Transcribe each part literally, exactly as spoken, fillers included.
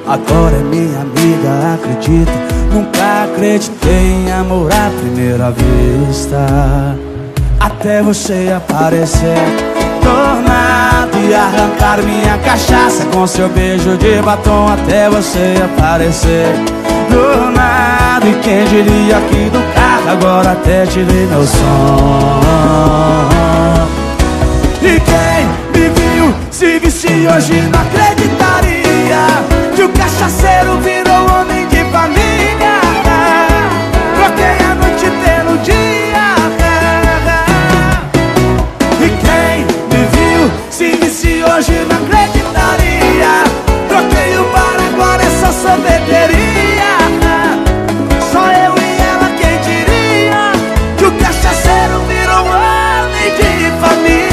Agora é minha amiga, acredita. Nunca acreditei em amor à primeira vista, até você aparecer do nada e arrancar minha cachaça com seu beijo de batom. Até você aparecer do nada, e quem diria aqui do carro agora até tirei meu som. E quem me viu se visse hoje não acreditaria que o cachaceiro virou homem de família. Troquei a noite pelo dia. E quem me viu se visse hoje não acreditaria. Troquei o bar, agora é só sorveteria. Só eu e ela, quem diria que o cachaceiro virou homem de família.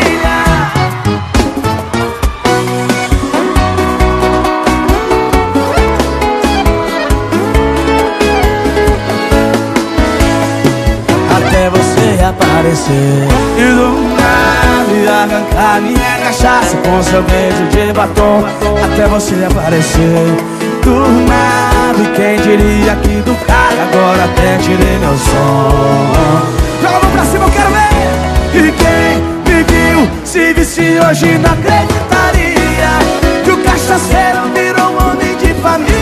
Até você aparecer e do nada arrancar minha cachaça com seu beijo de batom. Até você aparecer do nada, e quem diria que do carro agora até tirei meu som. Joga a mão pra cima, eu quero ver. E quem me viu se visse hoje não acreditaria que o cachaceiro virou homem de família.